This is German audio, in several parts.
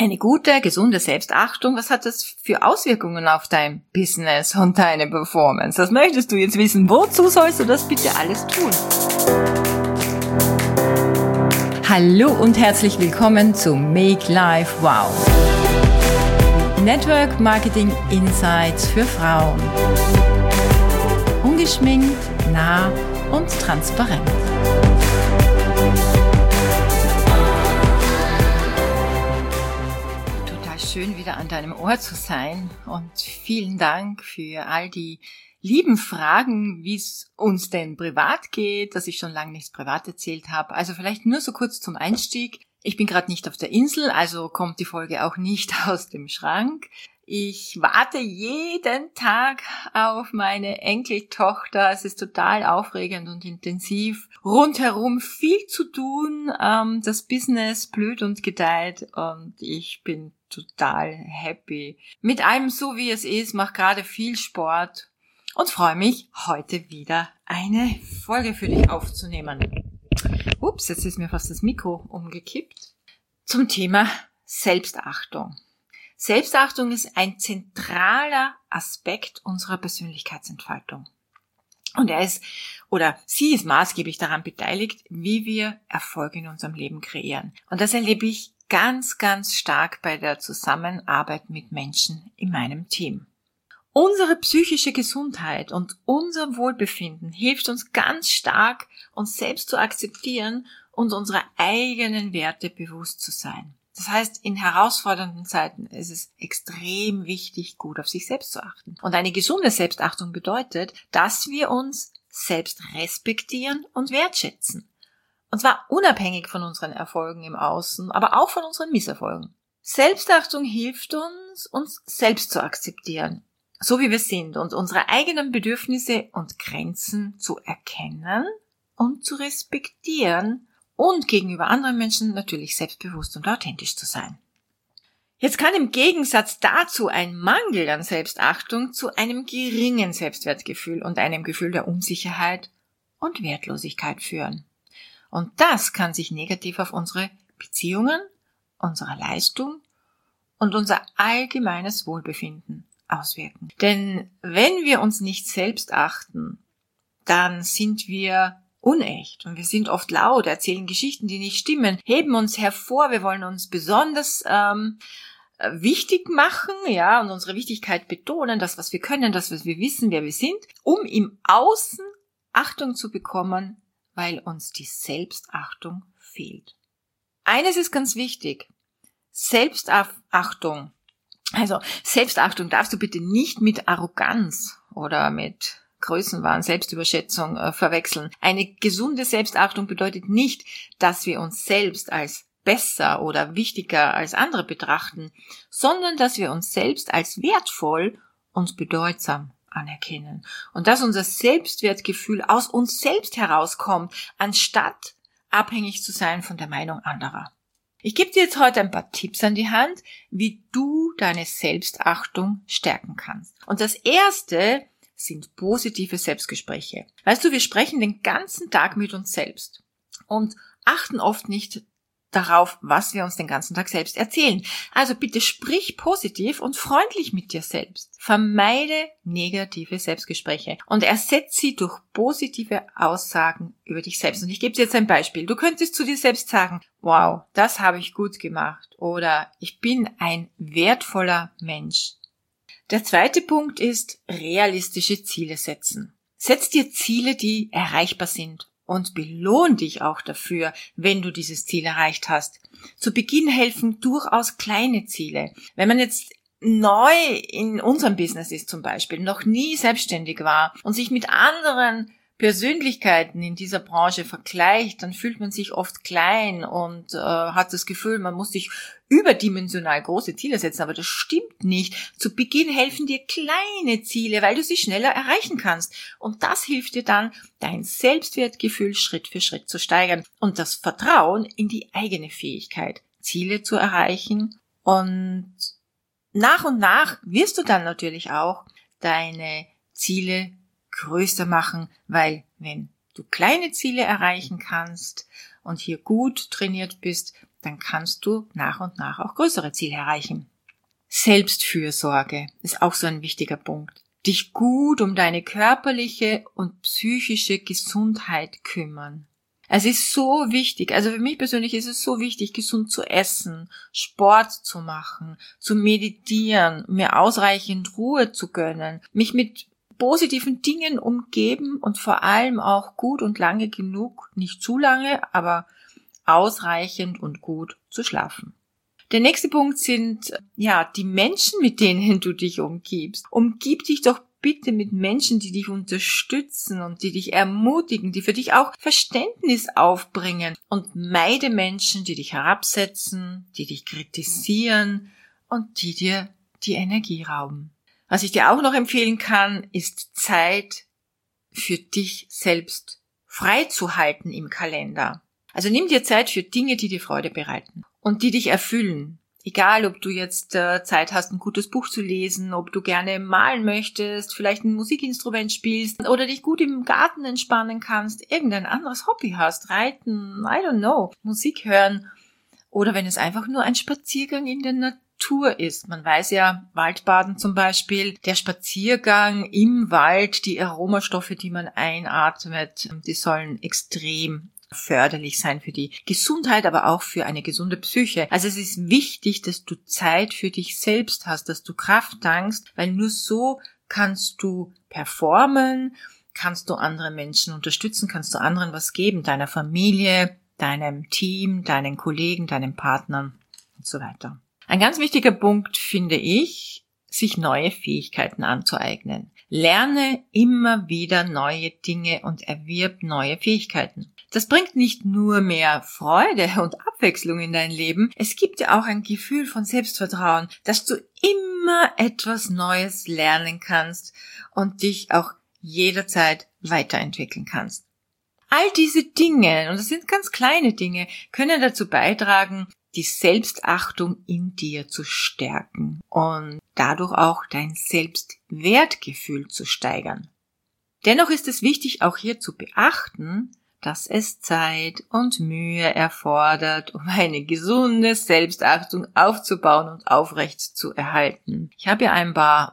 Eine gute, gesunde Selbstachtung, was hat das für Auswirkungen auf dein Business und deine Performance? Das möchtest du jetzt wissen. Wozu sollst du das bitte alles tun? Hallo und herzlich willkommen zu Make Life Wow. Network Marketing Insights für Frauen. Ungeschminkt, nah und transparent. Schön, wieder an deinem Ohr zu sein und vielen Dank für all die lieben Fragen, wie es uns denn privat geht, dass ich schon lange nichts privat erzählt habe. Also vielleicht nur so kurz zum Einstieg. Ich bin gerade nicht auf der Insel, also kommt die Folge auch nicht aus dem Schrank. Ich warte jeden Tag auf meine Enkeltochter. Es ist total aufregend und intensiv. Rundherum viel zu tun. Das Business blüht und gedeiht und ich bin total happy. Mit allem so wie es ist, mache gerade viel Sport und freue mich, heute wieder eine Folge für dich aufzunehmen. Ups, jetzt ist mir fast das Mikro umgekippt. Zum Thema Selbstachtung. Selbstachtung ist ein zentraler Aspekt unserer Persönlichkeitsentfaltung. Und sie ist maßgeblich daran beteiligt, wie wir Erfolg in unserem Leben kreieren. Und das erlebe ich ganz, ganz stark bei der Zusammenarbeit mit Menschen in meinem Team. Unsere psychische Gesundheit und unser Wohlbefinden hilft uns ganz stark, uns selbst zu akzeptieren und unsere eigenen Werte bewusst zu sein. Das heißt, in herausfordernden Zeiten ist es extrem wichtig, gut auf sich selbst zu achten. Und eine gesunde Selbstachtung bedeutet, dass wir uns selbst respektieren und wertschätzen. Und zwar unabhängig von unseren Erfolgen im Außen, aber auch von unseren Misserfolgen. Selbstachtung hilft uns, uns selbst zu akzeptieren, so wie wir sind, und unsere eigenen Bedürfnisse und Grenzen zu erkennen und zu respektieren und gegenüber anderen Menschen natürlich selbstbewusst und authentisch zu sein. Jetzt kann im Gegensatz dazu ein Mangel an Selbstachtung zu einem geringen Selbstwertgefühl und einem Gefühl der Unsicherheit und Wertlosigkeit führen. Und das kann sich negativ auf unsere Beziehungen, unsere Leistung und unser allgemeines Wohlbefinden auswirken. Denn wenn wir uns nicht selbst achten, dann sind wir unecht und wir sind oft laut, erzählen Geschichten, die nicht stimmen, heben uns hervor, wir wollen uns besonders wichtig machen, ja, und unsere Wichtigkeit betonen, das, was wir können, das, was wir wissen, wer wir sind, um im Außen Achtung zu bekommen, weil uns die Selbstachtung fehlt. Eines ist ganz wichtig: Selbstachtung. Also Selbstachtung darfst du bitte nicht mit Arroganz oder mit Größenwahn, Selbstüberschätzung verwechseln. Eine gesunde Selbstachtung bedeutet nicht, dass wir uns selbst als besser oder wichtiger als andere betrachten, sondern dass wir uns selbst als wertvoll und bedeutsam anerkennen. Und dass unser Selbstwertgefühl aus uns selbst herauskommt, anstatt abhängig zu sein von der Meinung anderer. Ich gebe dir jetzt heute ein paar Tipps an die Hand, wie du deine Selbstachtung stärken kannst. Und das erste sind positive Selbstgespräche. Weißt du, wir sprechen den ganzen Tag mit uns selbst und achten oft nicht darauf, was wir uns den ganzen Tag selbst erzählen. Also bitte sprich positiv und freundlich mit dir selbst. Vermeide negative Selbstgespräche und ersetze sie durch positive Aussagen über dich selbst. Und ich gebe dir jetzt ein Beispiel. Du könntest zu dir selbst sagen: Wow, das habe ich gut gemacht, oder ich bin ein wertvoller Mensch. Der zweite Punkt ist realistische Ziele setzen. Setz dir Ziele, die erreichbar sind, und belohn dich auch dafür, wenn du dieses Ziel erreicht hast. Zu Beginn helfen durchaus kleine Ziele. Wenn man jetzt neu in unserem Business ist zum Beispiel, noch nie selbstständig war und sich mit anderen Persönlichkeiten in dieser Branche vergleicht, dann fühlt man sich oft klein und hat das Gefühl, man muss sich überdimensional große Ziele setzen, aber das stimmt nicht. Zu Beginn helfen dir kleine Ziele, weil du sie schneller erreichen kannst. Und das hilft dir dann, dein Selbstwertgefühl Schritt für Schritt zu steigern und das Vertrauen in die eigene Fähigkeit, Ziele zu erreichen. Und nach wirst du dann natürlich auch deine Ziele größer machen, weil wenn du kleine Ziele erreichen kannst und hier gut trainiert bist, dann kannst du nach und nach auch größere Ziele erreichen. Selbstfürsorge ist auch so ein wichtiger Punkt. Dich gut um deine körperliche und psychische Gesundheit kümmern. Es ist so wichtig, also für mich persönlich ist es so wichtig, gesund zu essen, Sport zu machen, zu meditieren, mir ausreichend Ruhe zu gönnen, mich mit positiven Dingen umgeben und vor allem auch gut und lange genug, nicht zu lange, aber ausreichend und gut zu schlafen. Der nächste Punkt sind, die Menschen, mit denen du dich umgibst. Umgib dich doch bitte mit Menschen, die dich unterstützen und die dich ermutigen, die für dich auch Verständnis aufbringen, und meide Menschen, die dich herabsetzen, die dich kritisieren und die dir die Energie rauben. Was ich dir auch noch empfehlen kann, ist Zeit für dich selbst freizuhalten im Kalender. Also nimm dir Zeit für Dinge, die dir Freude bereiten und die dich erfüllen. Egal, ob du jetzt Zeit hast, ein gutes Buch zu lesen, ob du gerne malen möchtest, vielleicht ein Musikinstrument spielst oder dich gut im Garten entspannen kannst, irgendein anderes Hobby hast, reiten, I don't know, Musik hören, oder wenn es einfach nur ein Spaziergang in der Natur ist. Man weiß ja, Waldbaden zum Beispiel, der Spaziergang im Wald, die Aromastoffe, die man einatmet, die sollen extrem förderlich sein für die Gesundheit, aber auch für eine gesunde Psyche. Also es ist wichtig, dass du Zeit für dich selbst hast, dass du Kraft tankst, weil nur so kannst du performen, kannst du andere Menschen unterstützen, kannst du anderen was geben, deiner Familie, deinem Team, deinen Kollegen, deinen Partnern und so weiter. Ein ganz wichtiger Punkt finde ich, sich neue Fähigkeiten anzueignen. Lerne immer wieder neue Dinge und erwirb neue Fähigkeiten. Das bringt nicht nur mehr Freude und Abwechslung in dein Leben, es gibt dir auch ein Gefühl von Selbstvertrauen, dass du immer etwas Neues lernen kannst und dich auch jederzeit weiterentwickeln kannst. All diese Dinge, und das sind ganz kleine Dinge, können dazu beitragen, die Selbstachtung in dir zu stärken und dadurch auch dein Selbstwertgefühl zu steigern. Dennoch ist es wichtig, auch hier zu beachten, dass es Zeit und Mühe erfordert, um eine gesunde Selbstachtung aufzubauen und aufrecht zu erhalten. Ich habe ja ein paar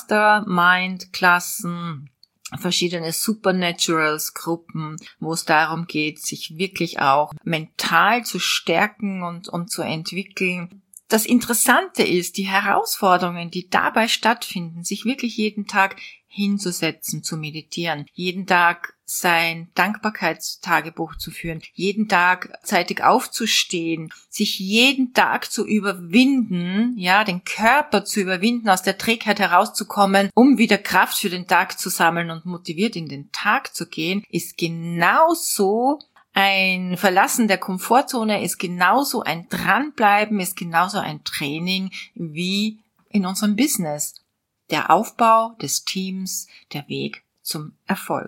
Mastermind-Klassen, verschiedene Supernaturals-Gruppen, wo es darum geht, sich wirklich auch mental zu stärken und zu entwickeln. Das Interessante ist, die Herausforderungen, die dabei stattfinden, sich wirklich jeden Tag hinzusetzen, zu meditieren, jeden Tag sein Dankbarkeitstagebuch zu führen, jeden Tag zeitig aufzustehen, sich jeden Tag zu überwinden, den Körper zu überwinden, aus der Trägheit herauszukommen, um wieder Kraft für den Tag zu sammeln und motiviert in den Tag zu gehen, ist genauso ein Verlassen der Komfortzone, ist genauso ein Dranbleiben, ist genauso ein Training wie in unserem Business. Der Aufbau des Teams, der Weg zum Erfolg.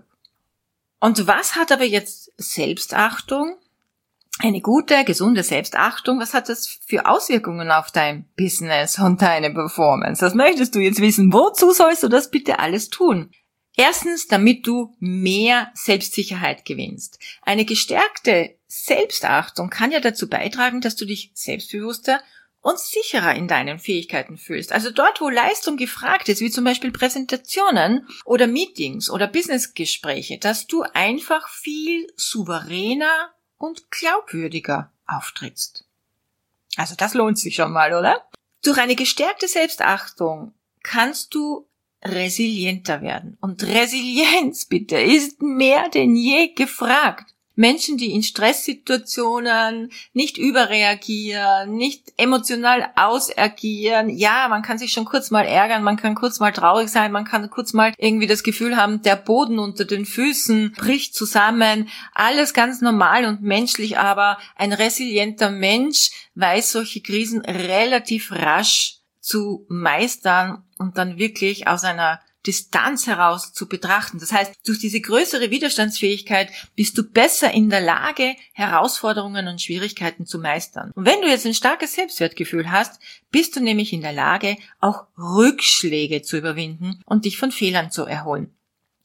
Und was hat aber jetzt Selbstachtung? Eine gute, gesunde Selbstachtung, was hat das für Auswirkungen auf dein Business und deine Performance? Das möchtest du jetzt wissen. Wozu sollst du das bitte alles tun? Erstens, damit du mehr Selbstsicherheit gewinnst. Eine gestärkte Selbstachtung kann ja dazu beitragen, dass du dich selbstbewusster und sicherer in deinen Fähigkeiten fühlst. Also dort, wo Leistung gefragt ist, wie zum Beispiel Präsentationen oder Meetings oder Businessgespräche, dass du einfach viel souveräner und glaubwürdiger auftrittst. Also das lohnt sich schon mal, oder? Durch eine gestärkte Selbstachtung kannst du resilienter werden. Und Resilienz, bitte, ist mehr denn je gefragt. Menschen, die in Stresssituationen nicht überreagieren, nicht emotional ausagieren. Ja, man kann sich schon kurz mal ärgern, man kann kurz mal traurig sein, man kann kurz mal irgendwie das Gefühl haben, der Boden unter den Füßen bricht zusammen. Alles ganz normal und menschlich, aber ein resilienter Mensch weiß solche Krisen relativ rasch zu meistern und dann wirklich aus einer Distanz heraus zu betrachten. Das heißt, durch diese größere Widerstandsfähigkeit bist du besser in der Lage, Herausforderungen und Schwierigkeiten zu meistern. Und wenn du jetzt ein starkes Selbstwertgefühl hast, bist du nämlich in der Lage, auch Rückschläge zu überwinden und dich von Fehlern zu erholen.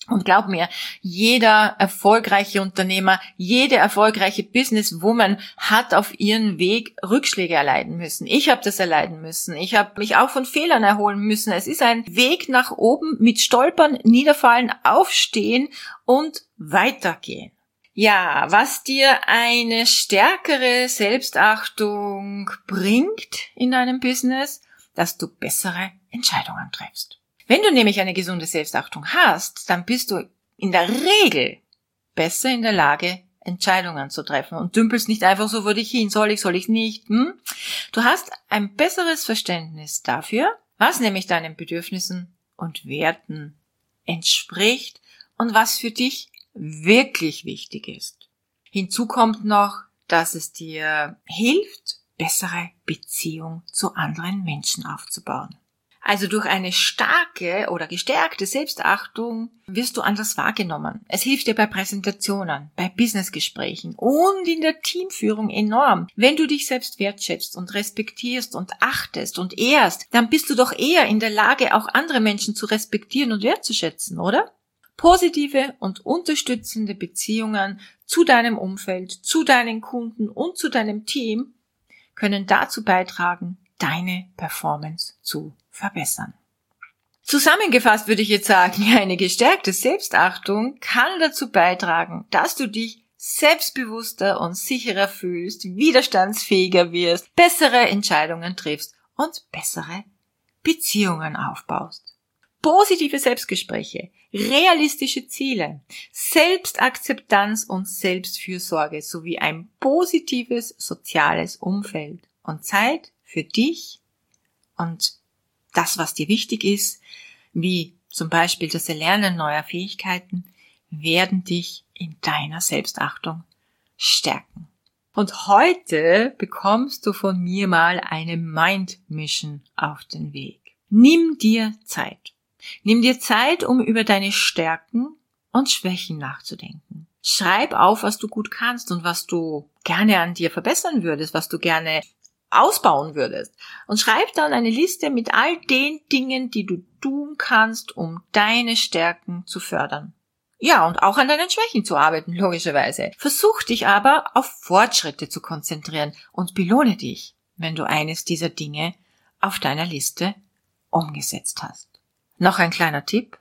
Und glaub mir, jeder erfolgreiche Unternehmer, jede erfolgreiche Businesswoman hat auf ihren Weg Rückschläge erleiden müssen. Ich habe das erleiden müssen. Ich habe mich auch von Fehlern erholen müssen. Es ist ein Weg nach oben mit Stolpern, Niederfallen, Aufstehen und Weitergehen. Ja, was dir eine stärkere Selbstachtung bringt in deinem Business, dass du bessere Entscheidungen triffst. Wenn du nämlich eine gesunde Selbstachtung hast, dann bist du in der Regel besser in der Lage, Entscheidungen zu treffen und dümpelst nicht einfach so vor dich hin, soll ich nicht. Du hast ein besseres Verständnis dafür, was nämlich deinen Bedürfnissen und Werten entspricht und was für dich wirklich wichtig ist. Hinzu kommt noch, dass es dir hilft, bessere Beziehungen zu anderen Menschen aufzubauen. Also durch eine starke oder gestärkte Selbstachtung wirst du anders wahrgenommen. Es hilft dir bei Präsentationen, bei Businessgesprächen und in der Teamführung enorm. Wenn du dich selbst wertschätzt und respektierst und achtest und ehrst, dann bist du doch eher in der Lage, auch andere Menschen zu respektieren und wertzuschätzen, oder? Positive und unterstützende Beziehungen zu deinem Umfeld, zu deinen Kunden und zu deinem Team können dazu beitragen, deine Performance zu verbessern. Zusammengefasst würde ich jetzt sagen, eine gestärkte Selbstachtung kann dazu beitragen, dass du dich selbstbewusster und sicherer fühlst, widerstandsfähiger wirst, bessere Entscheidungen triffst und bessere Beziehungen aufbaust. Positive Selbstgespräche, realistische Ziele, Selbstakzeptanz und Selbstfürsorge sowie ein positives soziales Umfeld und Zeit für dich und das, was dir wichtig ist, wie zum Beispiel das Erlernen neuer Fähigkeiten, werden dich in deiner Selbstachtung stärken. Und heute bekommst du von mir mal eine Mind Mission auf den Weg. Nimm dir Zeit. Nimm dir Zeit, um über deine Stärken und Schwächen nachzudenken. Schreib auf, was du gut kannst und was du gerne an dir verbessern würdest, was du gerne ausbauen würdest. Und schreib dann eine Liste mit all den Dingen, die du tun kannst, um deine Stärken zu fördern. Ja, und auch an deinen Schwächen zu arbeiten, logischerweise. Versuch dich aber auf Fortschritte zu konzentrieren und belohne dich, wenn du eines dieser Dinge auf deiner Liste umgesetzt hast. Noch ein kleiner Tipp.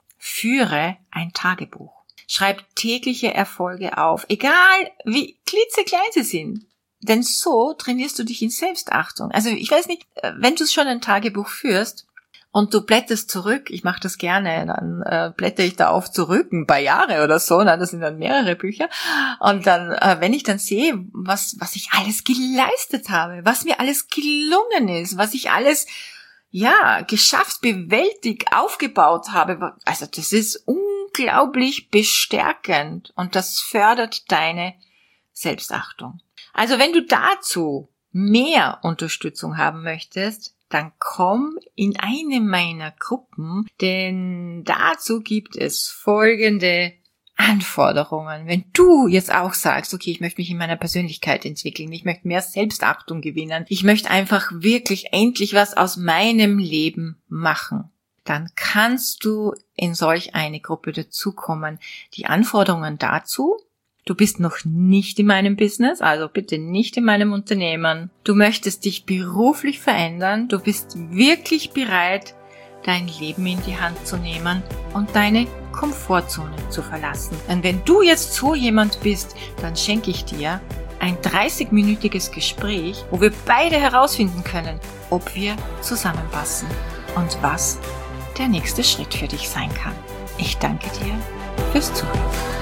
Führe ein Tagebuch. Schreib tägliche Erfolge auf, egal wie klitzeklein sie sind. Denn so trainierst du dich in Selbstachtung. Also ich weiß nicht, wenn du schon ein Tagebuch führst und du blätterst zurück, ich mache das gerne, dann blätter ich da auf zurück, ein paar Jahre oder so, das sind dann mehrere Bücher. Und dann, wenn ich dann sehe, was ich alles geleistet habe, was mir alles gelungen ist, was ich alles geschafft, bewältigt, aufgebaut habe, also das ist unglaublich bestärkend und das fördert deine Selbstachtung. Also wenn du dazu mehr Unterstützung haben möchtest, dann komm in eine meiner Gruppen, denn dazu gibt es folgende Anforderungen. Wenn du jetzt auch sagst, okay, ich möchte mich in meiner Persönlichkeit entwickeln, ich möchte mehr Selbstachtung gewinnen, ich möchte einfach wirklich endlich was aus meinem Leben machen, dann kannst du in solch eine Gruppe dazukommen. Die Anforderungen dazu: Du bist noch nicht in meinem Business, also bitte nicht in meinem Unternehmen. Du möchtest dich beruflich verändern. Du bist wirklich bereit, dein Leben in die Hand zu nehmen und deine Komfortzone zu verlassen. Und wenn du jetzt so jemand bist, dann schenke ich dir ein 30-minütiges Gespräch, wo wir beide herausfinden können, ob wir zusammenpassen und was der nächste Schritt für dich sein kann. Ich danke dir fürs Zuhören.